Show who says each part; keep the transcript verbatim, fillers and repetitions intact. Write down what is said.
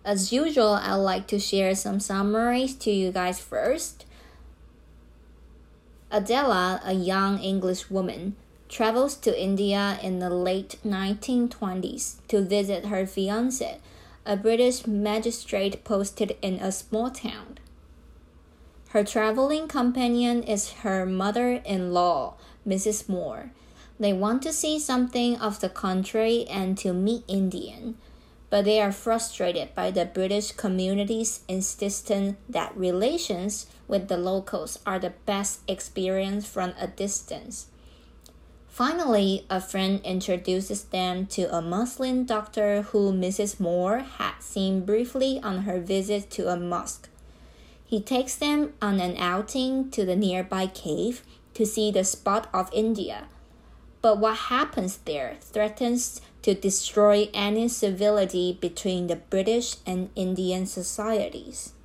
Speaker 1: As usual, I'd like to share some summaries to you guys first. Adela, a young English woman, travels to India in the late nineteen twenties to visit her fiancé, a British magistrate posted in a small town. Her traveling companion is her mother-in-law, Missus Moore. They want to see something of the country and to meet Indian, but they are frustrated by the British community's insistence that relations with the locals are the best experience from a distance. Finally, a friend introduces them to a Muslim doctor who Missus Moore had seen briefly on her visit to a mosque. He takes them on an outing to the nearby cave to see the spot of India. But what happens there threatens to destroy any civility between the British and Indian societies.